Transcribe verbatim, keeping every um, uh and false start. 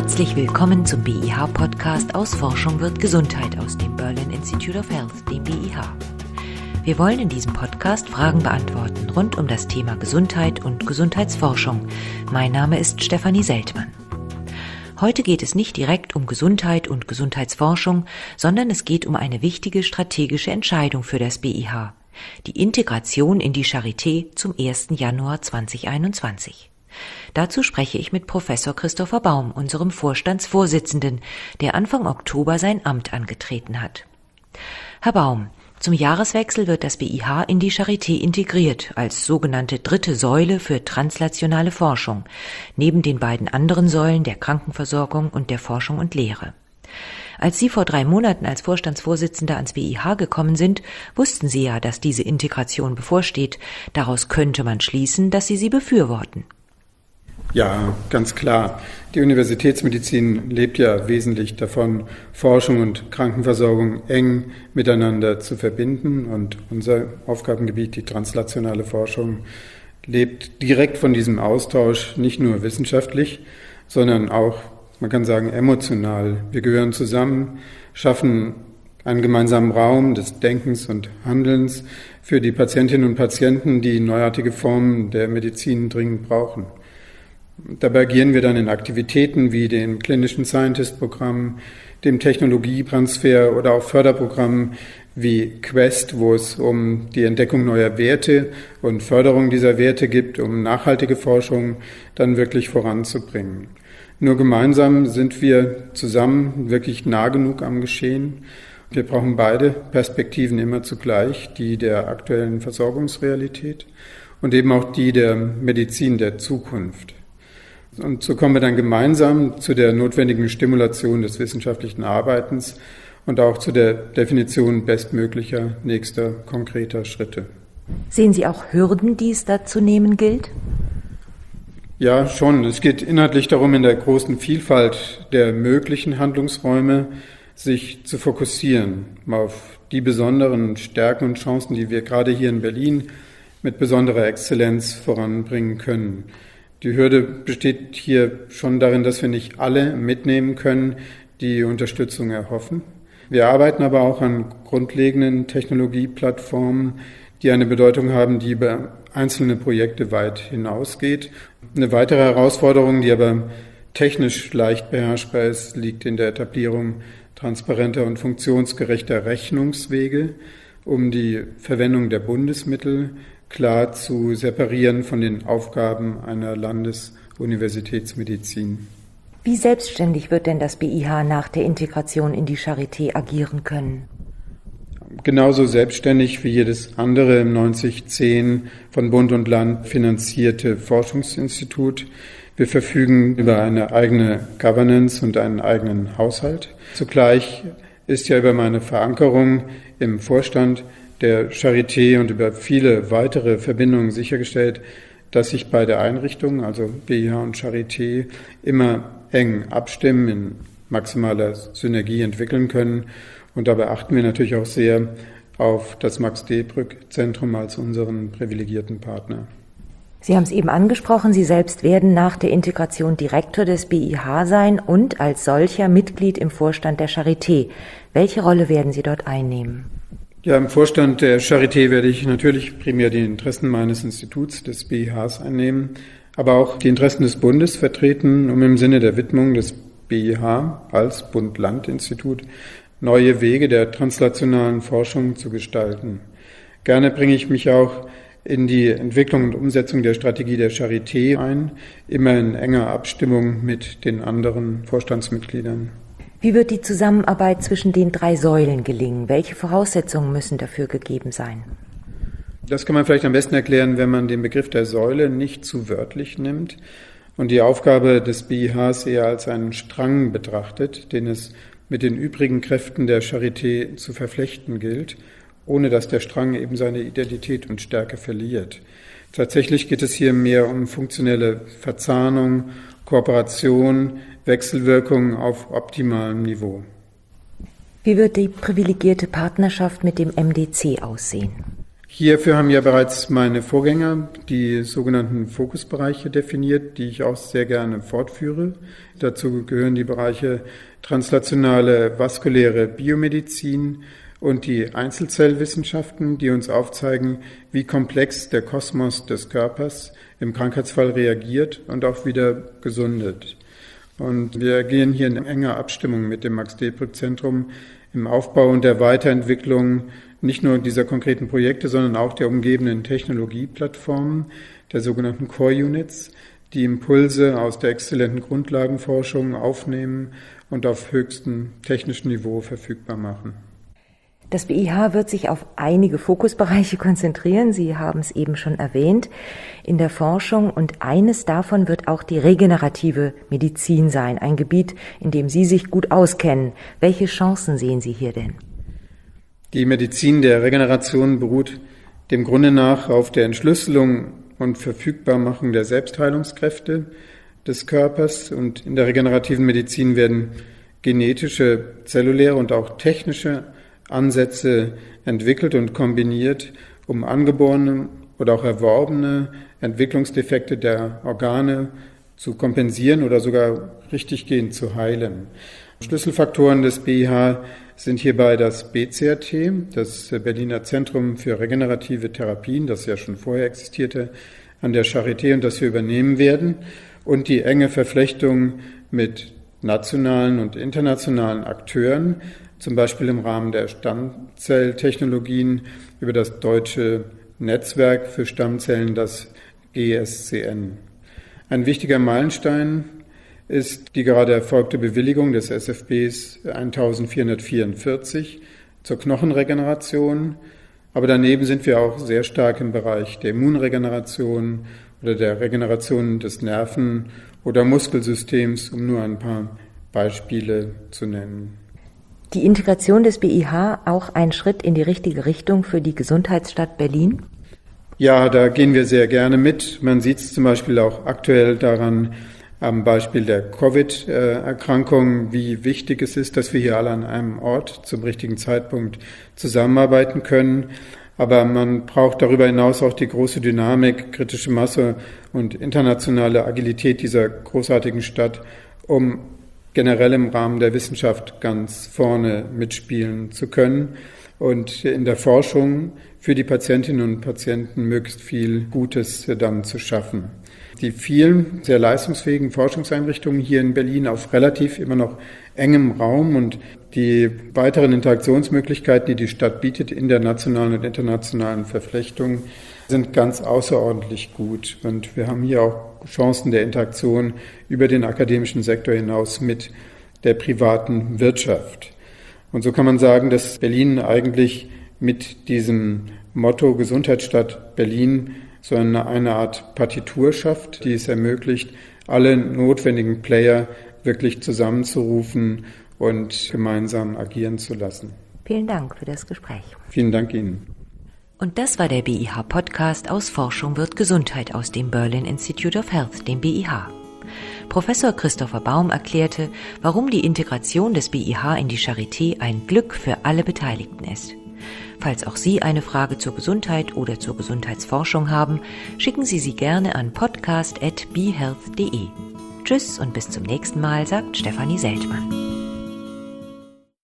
Herzlich willkommen zum B I H-Podcast Aus Forschung wird Gesundheit aus dem Berlin Institute of Health, dem B I H. Wir wollen in diesem Podcast Fragen beantworten rund um das Thema Gesundheit und Gesundheitsforschung. Mein Name ist Stefanie Seltmann. Heute geht es nicht direkt um Gesundheit und Gesundheitsforschung, sondern es geht um eine wichtige strategische Entscheidung für das B I H. Die Integration in die Charité zum ersten Januar zweitausendeinundzwanzig. Dazu spreche ich mit Professor Christopher Baum, unserem Vorstandsvorsitzenden, der Anfang Oktober sein Amt angetreten hat. Herr Baum, zum Jahreswechsel wird das B I H in die Charité integriert als sogenannte dritte Säule für translationale Forschung, neben den beiden anderen Säulen der Krankenversorgung und der Forschung und Lehre. Als Sie vor drei Monaten als Vorstandsvorsitzender ans B I H gekommen sind, wussten Sie ja, dass diese Integration bevorsteht. Daraus könnte man schließen, dass Sie sie befürworten. Ja, ganz klar. Die Universitätsmedizin lebt ja wesentlich davon, Forschung und Krankenversorgung eng miteinander zu verbinden. Und unser Aufgabengebiet, die translationale Forschung, lebt direkt von diesem Austausch, nicht nur wissenschaftlich, sondern auch, man kann sagen, emotional. Wir gehören zusammen, schaffen einen gemeinsamen Raum des Denkens und Handelns für die Patientinnen und Patienten, die neuartige Formen der Medizin dringend brauchen. Dabei agieren wir dann in Aktivitäten wie dem Clinician Scientist-Programm, dem Technologietransfer oder auch Förderprogrammen wie Quest, wo es um die Entdeckung neuer Werte und Förderung dieser Werte geht, um nachhaltige Forschung dann wirklich voranzubringen. Nur gemeinsam sind wir zusammen wirklich nah genug am Geschehen. Wir brauchen beide Perspektiven immer zugleich, die der aktuellen Versorgungsrealität und eben auch die der Medizin der Zukunft. Und so kommen wir dann gemeinsam zu der notwendigen Stimulation des wissenschaftlichen Arbeitens und auch zu der Definition bestmöglicher nächster konkreter Schritte. Sehen Sie auch Hürden, die es da zu nehmen gilt? Ja, schon. Es geht inhaltlich darum, in der großen Vielfalt der möglichen Handlungsräume sich zu fokussieren auf die besonderen Stärken und Chancen, die wir gerade hier in Berlin mit besonderer Exzellenz voranbringen können. Die Hürde besteht hier schon darin, dass wir nicht alle mitnehmen können, die Unterstützung erhoffen. Wir arbeiten aber auch an grundlegenden Technologieplattformen, die eine Bedeutung haben, die über einzelne Projekte weit hinausgeht. Eine weitere Herausforderung, die aber technisch leicht beherrschbar ist, liegt in der Etablierung transparenter und funktionsgerechter Rechnungswege, um die Verwendung der Bundesmittel klar zu separieren von den Aufgaben einer Landesuniversitätsmedizin. Wie selbstständig wird denn das B I H nach der Integration in die Charité agieren können? Genauso selbstständig wie jedes andere im neunzig zehn von Bund und Land finanzierte Forschungsinstitut. Wir verfügen über eine eigene Governance und einen eigenen Haushalt. Zugleich ist ja über meine Verankerung im Vorstand der Charité und über viele weitere Verbindungen sichergestellt, dass sich beide Einrichtungen, also B I H und Charité, immer eng abstimmen, in maximaler Synergie entwickeln können. Und dabei achten wir natürlich auch sehr auf das Max-Delbrück-Zentrum als unseren privilegierten Partner. Sie haben es eben angesprochen, Sie selbst werden nach der Integration Direktor des B I H sein und als solcher Mitglied im Vorstand der Charité. Welche Rolle werden Sie dort einnehmen? Ja, im Vorstand der Charité werde ich natürlich primär die Interessen meines Instituts, des B I Hs, einnehmen, aber auch die Interessen des Bundes vertreten, um im Sinne der Widmung des B I H als Bund-Land-Institut neue Wege der translationalen Forschung zu gestalten. Gerne bringe ich mich auch in die Entwicklung und Umsetzung der Strategie der Charité ein, immer in enger Abstimmung mit den anderen Vorstandsmitgliedern. Wie wird die Zusammenarbeit zwischen den drei Säulen gelingen? Welche Voraussetzungen müssen dafür gegeben sein? Das kann man vielleicht am besten erklären, wenn man den Begriff der Säule nicht zu wörtlich nimmt und die Aufgabe des B I Hs eher als einen Strang betrachtet, den es mit den übrigen Kräften der Charité zu verflechten gilt, ohne dass der Strang eben seine Identität und Stärke verliert. Tatsächlich geht es hier mehr um funktionelle Verzahnung, Kooperation, Wechselwirkung auf optimalem Niveau. Wie wird die privilegierte Partnerschaft mit dem M D C aussehen? Hierfür haben ja bereits meine Vorgänger die sogenannten Fokusbereiche definiert, die ich auch sehr gerne fortführe. Dazu gehören die Bereiche translationale vaskuläre Biomedizin und die Einzelzellwissenschaften, die uns aufzeigen, wie komplex der Kosmos des Körpers im Krankheitsfall reagiert und auch wieder gesundet. Und wir gehen hier in enger Abstimmung mit dem Max-Delbrück-Zentrum im Aufbau und der Weiterentwicklung nicht nur dieser konkreten Projekte, sondern auch der umgebenden Technologieplattformen, der sogenannten Core Units, die Impulse aus der exzellenten Grundlagenforschung aufnehmen und auf höchstem technischen Niveau verfügbar machen. Das B I H wird sich auf einige Fokusbereiche konzentrieren. Sie haben es eben schon erwähnt in der Forschung. Und eines davon wird auch die regenerative Medizin sein. Ein Gebiet, in dem Sie sich gut auskennen. Welche Chancen sehen Sie hier denn? Die Medizin der Regeneration beruht dem Grunde nach auf der Entschlüsselung und Verfügbarmachung der Selbstheilungskräfte des Körpers. Und in der regenerativen Medizin werden genetische, zelluläre und auch technische Ansätze entwickelt und kombiniert, um angeborene oder auch erworbene Entwicklungsdefekte der Organe zu kompensieren oder sogar richtiggehend zu heilen. Schlüsselfaktoren des B I H sind hierbei das B C R T, das Berliner Zentrum für regenerative Therapien, das ja schon vorher existierte, an der Charité und das wir übernehmen werden, und die enge Verflechtung mit nationalen und internationalen Akteuren, zum Beispiel im Rahmen der Stammzelltechnologien über das deutsche Netzwerk für Stammzellen, das G S C N. Ein wichtiger Meilenstein ist die gerade erfolgte Bewilligung des S F Bs eintausendvierhundertvierundvierzig zur Knochenregeneration. Aber daneben sind wir auch sehr stark im Bereich der Immunregeneration oder der Regeneration des Nerven- oder Muskelsystems, um nur ein paar Beispiele zu nennen. Die Integration des B I H auch ein Schritt in die richtige Richtung für die Gesundheitsstadt Berlin? Ja, da gehen wir sehr gerne mit. Man sieht es zum Beispiel auch aktuell daran, am Beispiel der Covid-Erkrankung, wie wichtig es ist, dass wir hier alle an einem Ort zum richtigen Zeitpunkt zusammenarbeiten können. Aber man braucht darüber hinaus auch die große Dynamik, kritische Masse und internationale Agilität dieser großartigen Stadt, um generell im Rahmen der Wissenschaft ganz vorne mitspielen zu können und in der Forschung für die Patientinnen und Patienten möglichst viel Gutes dann zu schaffen. Die vielen sehr leistungsfähigen Forschungseinrichtungen hier in Berlin auf relativ immer noch engem Raum und die weiteren Interaktionsmöglichkeiten, die die Stadt bietet in der nationalen und internationalen Verflechtung, sind ganz außerordentlich gut. Und wir haben hier auch Chancen der Interaktion über den akademischen Sektor hinaus mit der privaten Wirtschaft. Und so kann man sagen, dass Berlin eigentlich mit diesem Motto Gesundheitsstadt Berlin so eine, eine Art Partitur schafft, die es ermöglicht, alle notwendigen Player wirklich zusammenzurufen und gemeinsam agieren zu lassen. Vielen Dank für das Gespräch. Vielen Dank Ihnen. Und das war der B I H-Podcast aus Forschung wird Gesundheit aus dem Berlin Institute of Health, dem B I H. Professor Christopher Baum erklärte, warum die Integration des B I H in die Charité ein Glück für alle Beteiligten ist. Falls auch Sie eine Frage zur Gesundheit oder zur Gesundheitsforschung haben, schicken Sie sie gerne an podcast at b health punkt de. Tschüss und bis zum nächsten Mal, sagt Stefanie Seltmann.